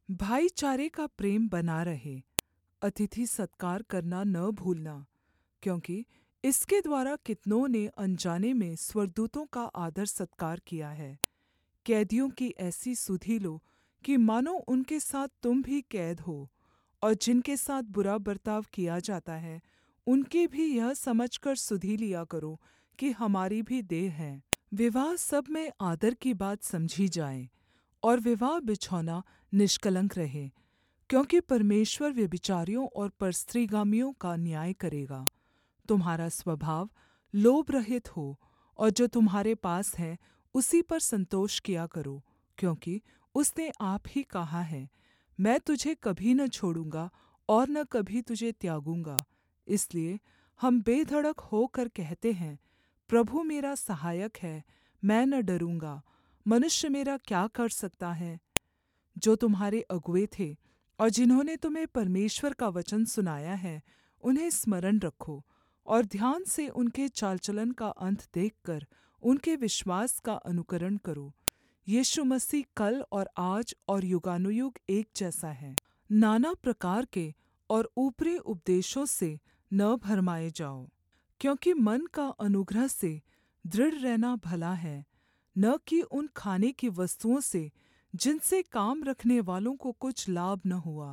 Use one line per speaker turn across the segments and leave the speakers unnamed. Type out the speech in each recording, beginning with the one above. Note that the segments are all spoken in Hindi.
भाईचारे का प्रेम बना रहे। अतिथि सत्कार करना न भूलना, क्योंकि इसके द्वारा कितनों ने अनजाने में स्वर्गदूतों का आदर सत्कार किया है। कैदियों की ऐसी सुधि लो कि मानो उनके साथ तुम भी कैद हो, और जिनके साथ बुरा बर्ताव किया जाता है उनकी भी यह समझकर सुधि लिया करो कि हमारी भी देह है। विवाह सब में आदर की बात समझी जाए, और विवाह बिछौना निष्कलंक रहे, क्योंकि परमेश्वर व्यभिचारियों और परस्त्रीगामियों का न्याय करेगा। तुम्हारा स्वभाव लोभ रहित हो, और जो तुम्हारे पास है उसी पर संतोष किया करो, क्योंकि उसने आप ही कहा है, मैं तुझे कभी न छोड़ूंगा और न कभी तुझे त्यागूंगा। इसलिए हम बेधड़क होकर कहते हैं, प्रभु मेरा सहायक है, मैं न डरूँगा। मनुष्य मेरा क्या कर सकता है? जो तुम्हारे अगुए थे और जिन्होंने तुम्हें परमेश्वर का वचन सुनाया है, उन्हें स्मरण रखो और ध्यान से उनके चाल चलन का अंत देखकर उनके विश्वास का अनुकरण करो। यीशु मसीह कल और आज और युगानुयुग एक जैसा है। नाना प्रकार के और ऊपरी उपदेशों से न भरमाए जाओ, क्योंकि मन का अनुग्रह से दृढ़ रहना भला है, न कि उन खाने की वस्तुओं से जिनसे काम रखने वालों को कुछ लाभ न हुआ।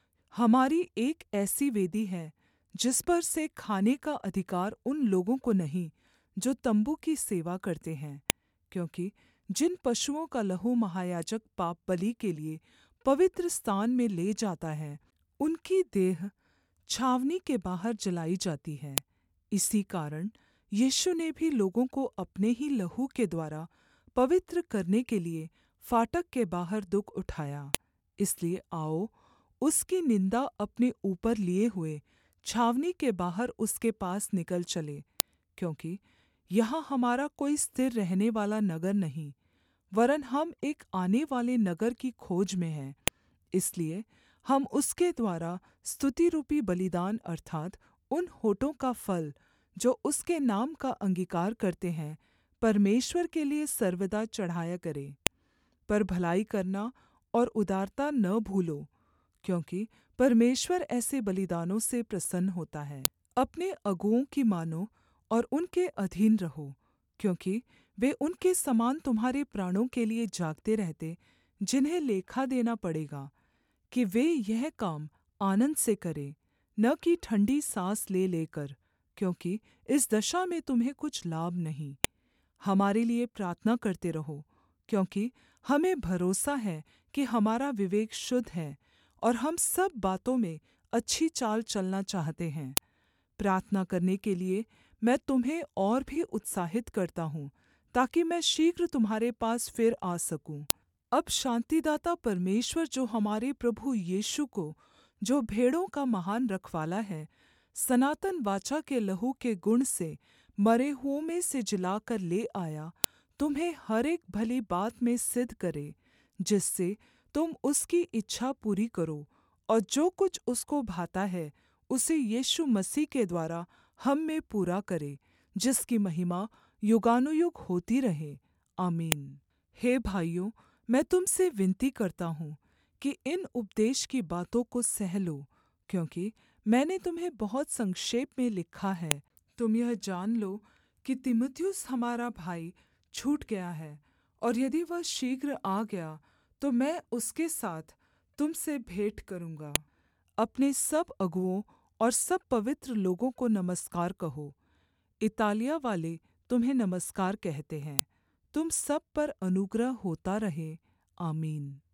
हमारी एक ऐसी वेदी है जिस पर से खाने का अधिकार उन लोगों को नहीं जो तम्बू की सेवा करते हैं, क्योंकि जिन पशुओं का लहू महायाजक पापबलि के लिए पवित्र स्थान में ले जाता है, उनकी देह छावनी के बाहर जलाई जाती है। इसी कारण यीशु ने भी लोगों को अपने ही लहू के द्वारा पवित्र करने के लिए फाटक के बाहर दुःख उठाया। इसलिए आओ, उसकी निन्दा अपने ऊपर लिए हुए छावनी के बाहर उसके पास निकल चले, क्योंकि यहाँ हमारा कोई स्थिर रहने वाला नगर नहीं, वरन् हम एक आने वाले नगर की खोज में हैं। इसलिए हम उसके द्वारा स्तुति रूपी बलिदान अर्थात् उन होठों का फल जो उसके नाम का अंगीकार करते हैं, परमेश्वर के लिए सर्वदा चढ़ाया करें। पर भलाई करना और उदारता न भूलो, क्योंकि परमेश्वर ऐसे बलिदानों से प्रसन्न होता है। अपने अगुओं की मानो और उनके अधीन रहो, क्योंकि वे उनके समान तुम्हारे प्राणों के लिए जागते रहते, जिन्हें लेखा देना पड़ेगा, कि वे यह काम आनन्द से करें, न कि ठंडी सांस ले लेकर, क्योंकि इस दशा में तुम्हें कुछ लाभ नहीं। हमारे लिए प्रार्थना करते रहो, क्योंकि हमें भरोसा है कि हमारा विवेक शुद्ध है और हम सब बातों में अच्छी चाल चलना चाहते हैं। प्रार्थना करने के लिए मैं तुम्हें और भी उत्साहित करता हूँ, ताकि मैं शीघ्र तुम्हारे पास फिर आ सकूँ। अब शान्तिदाता परमेश्वर, जो हमारे प्रभु यीशु को, जो भेड़ों का महान रखवाला है, सनातन वाचा के लहू के गुण से मरे हुओं में से जिलाकर ले आया, तुम्हें हर एक भली बात में सिद्ध करे, जिससे तुम उसकी इच्छा पूरी करो, और जो कुछ उसको भाता है उसे यीशु मसीह के द्वारा हम में पूरा करे, जिसकी महिमा युगानुयुग होती रहे। आमीन। हे भाइयों, मैं तुम से विनती करता हूँ कि इन उपदेश की बातों को सह लो, क्योंकि मैंने तुम्हें बहुत संक्षेप में लिखा है। तुम यह जान लो कि तीमुथियुस हमारा भाई छूट गया है, और यदि वह शीघ्र आ गया तो मैं उसके साथ तुम से भेंट करूँगा। अपने सब अगुओं और सब पवित्र लोगों को नमस्कार कहो। इतालिया वाले तुम्हें नमस्कार कहते हैं। तुम सब पर अनुग्रह होता रहे। आमीन।